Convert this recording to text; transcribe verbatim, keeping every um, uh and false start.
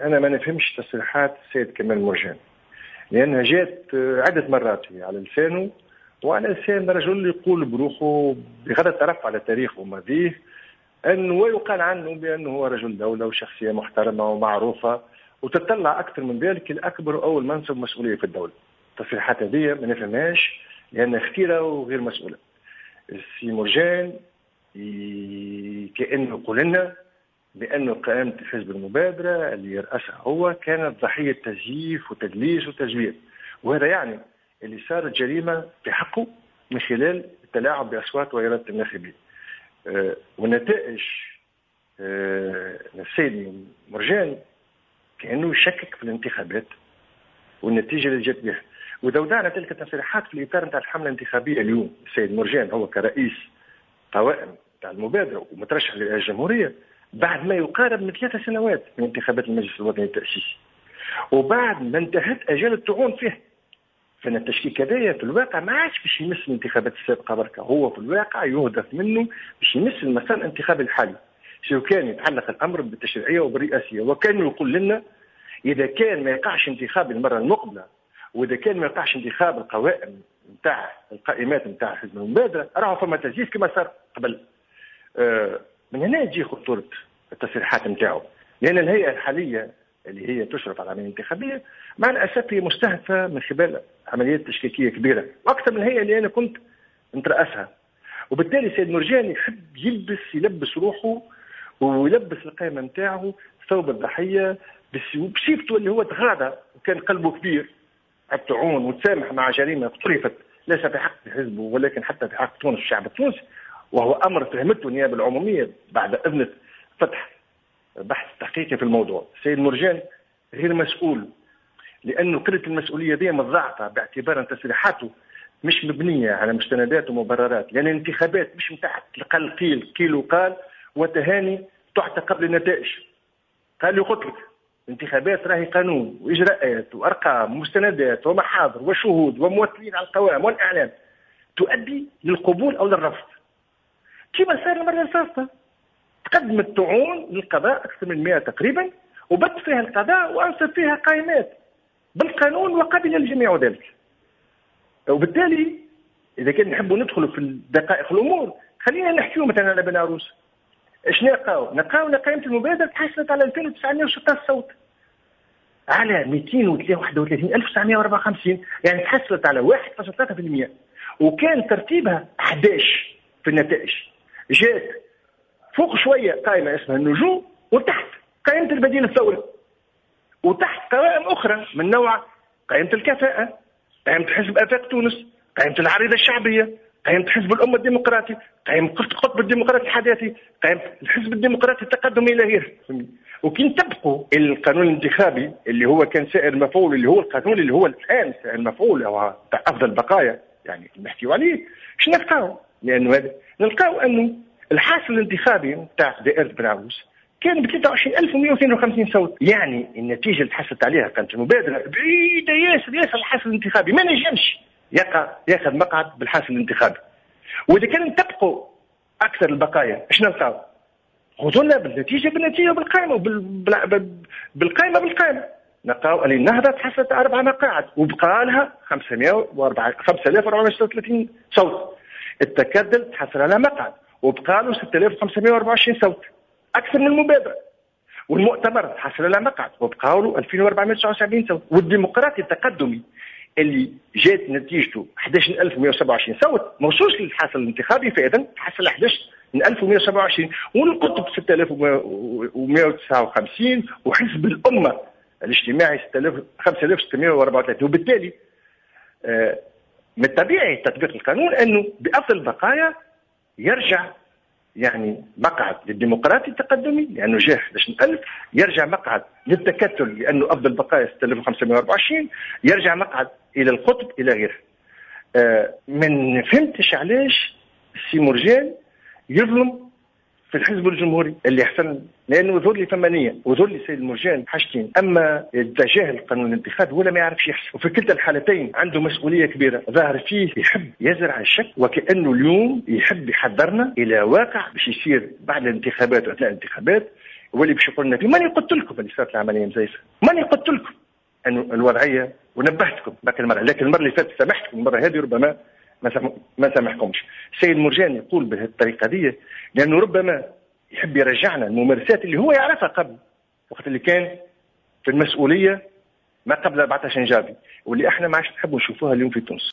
أنا ما نفهمش تصريحات السيد كمال مرجان، لأنها جات عدة مرات على لسانه وعلى لسان رجل يقول بروحه بغض الطرف على تاريخه وماضيه أنه ويقال عنه بأنه هو رجل دولة وشخصية محترمة ومعروفة، وتطلع أكثر من ذلك الأكبر أول منصب مسؤولية في الدولة. التصريحات هذه ما نفهمهاش لأنها خطيرة وغير مسؤولة. السي مرجان كأنه يقول لنا بأنه قائمة حزب المبادرة اللي يرأسها هو كانت ضحية تزييف وتدليس وتزوير، وهذا يعني اللي صارت جريمة في حقه من خلال التلاعب بأصوات وإرادة الناخبين. أه والنتائج أه السيد مرجان كأنه يشكك في الانتخابات والنتيجة اللي جت بها، وإذا وضعنا تلك التصريحات في الإطار نتاع الحملة الانتخابية اليوم، السيد مرجان هو كرئيس قوائم نتاع المبادرة ومترشح لرئاسة الجمهورية بعد ما يقارب من ثلاث سنوات من انتخابات المجلس الوطني التأسيسي، وبعد ما انتهت أجال الطعون فيه. فإن التشكيك هذايا في الواقع ما عادش باش يمس الانتخابات السابقة بركة، هو في الواقع يهدف منه باش يمس المسار الانتخابي الحالي، سواء كان يتعلق الأمر بالتشريعية وبالرئاسية. وكان يقول لنا إذا كان ما يقعش انتخاب المرة المقبلة، وإذا كان ما يقعش انتخاب القوائم نتاع القائمات نتاع حزب المبادرة، راهو فما تزييف كما صار قبل. آه من هنا تجي خطورة التصريحات نتاعو، لأن الهيئة الحالية اللي هي تشرف على العملية الانتخابية مع الأسف هي مستهدفة من خلال عمليات تشكيكية كبيرة، وأكثر من الهيئة اللي أنا كنت نترأسها. وبالتالي سيد مرجان يحب يلبس يلبس روحه ويلبس القائمة نتاعه ثوب الضحية بصفته اللي هو تغاضى وكان قلبه كبير الطعون وتسامح مع جريمة اقترفت ليس في حق حزبه ولكن حتى في حق تونس الشعب التونسي، وهو أمر فهمته النيابة العمومية بعد إذن فتح بحث تحقيقي في الموضوع. سيد مرجان غير مسؤول لأنه قلة المسؤولية دي مضاعفة باعتبار أن تصريحاته مش مبنية على مستندات ومبررات، لأن يعني الانتخابات مش متاع قال قيل قيل وقال وتهاني تعطى قبل النتائج. قال لي قلت لك الانتخابات راهي قانون وإجراءات وأرقام ومستندات ومحاضر وشهود وممثلين على القوائم والإعلام تؤدي للقبول أو للرفض، كما صار المرة الفاتة. تقدم الطعون للقضاء أكثر من مئة تقريبا، وبت فيها القضاء وأنصب فيها قائمات بالقانون وقبل الجميع ذلك. وبالتالي إذا كان نحبوا ندخلوا في دقائق الأمور خلينا نحكيوا مثلا على بناروس. إيش نلقاو؟ نلقاو قائمة المبادرة تحصلت على ألفين وتسعمئة وستة عشر صوت على مئتين وواحد وثلاثين ألف وتسعمئة وأربعة وخمسين، يعني تحصلت على واحد فاصلة ثلاثة بالمئة، وكان ترتيبها أحد عشر في النتائج. جات فوق شوية قائمة اسمها النجوم، وتحت قائمة البديل الثوري، وتحت قوائم أخرى من نوع قائمة الكفاءة، قائمة حزب آفاق تونس، قائمة العريضة الشعبية، قائمة حزب الأمة الديمقراطي، قائمة قطب الديمقراطي الحداثي، قائمة الحزب الديمقراطي التقدمي إلى غيره. وكين تبقوا القانون الانتخابي اللي هو كان سائر المفعول، اللي هو القانون اللي هو الآن سائر المفعول أو أفضل بقايا يعني نحكيو عليه، ايش نلقاو؟ لأنه هذا نلقاو أنه الحاصل الانتخابي نتاع دائرة بنعوس كان ب ثلاثة وعشرين ألف ومئة واثنين وخمسين صوت، يعني النتيجة اللي تحصلت عليها كانت المبادرة بعيدة ياسر ياسر الحاصل الانتخابي، ما نجمش يقع ياخذ مقعد بالحاصل الانتخابي. وإذا كان تبقوا أكثر البقايا ايش نلقاو؟ خذونا بالنتيجة بالنتيجة بالقائمة بالقائمة بالقائمة نلقاو اللي النهضة تحصلت أربع مقاعد وبقى لها خمسمئة آلاف وأربعمئة وستة وثلاثين صوت. التكدل تحصل على مقعد وبقى له ستة آلاف وخمسمئة وأربعة وعشرين صوت أكثر من المبادرة. والمؤتمر تحصل على مقعد وبقى له ألفين وأربعمئة وتسعة وسبعين صوت. والديمقراطي التقدمي اللي جات نتيجته أحد عشر ألف ومئة وسبعة وعشرين صوت موصوش للحاصل الانتخابي، فإذا تحصل أحد عشر ألف ومئة وسبعة وعشرين. والقطب ستة آلاف ومئة وتسعة وخمسين وحزب الأمة الاجتماعي خمسة آلاف وستمئة وأربعة وثلاثين. وبالتالي آه من الطبيعي تطبيق القانون أنه بأفضل البقايا يرجع يعني مقعد للديمقراطي التقدمي لأنه جاه أحد عشر ألف، يرجع مقعد للتكتل لأنه أفضل بقايا ستة آلاف وخمسمئة وأربعة وعشرين، يرجع مقعد إلى القطب إلى غيره. آه من فهمتش علاش السي مرجان يظلم في الحزب الجمهوري اللي يحسن، لانه ظهر لي ثمانيه وظهر لي سيد مرجان حاجتين: اما تجاهل القانون الانتخابي ولا ما يعرفش يحسن، وفي كلتا الحالتين عنده مسؤوليه كبيره. ظاهر فيه يحب يزرع الشك وكانه اليوم يحب يحضرنا الى واقع باش يصير بعد الانتخابات واثناء الانتخابات هو اللي باش يقول لنا في ماني قلت لكم اللي صارت العمليه مزيفه، ماني قلت لكم انه الوضعيه ونبهتكم ذاك المره، لكن المره اللي فاتت سامحتكم، المره هذه ربما ما سامحكمش. السيد مرجان يقول بهذه الطريقه دي لانه ربما يحب يرجعنا الممارسات اللي هو يعرفها قبل وقت اللي كان في المسؤوليه ما قبل أربعة عشر جابي، واللي احنا ما عادش نحبوا نشوفوها اليوم في تونس.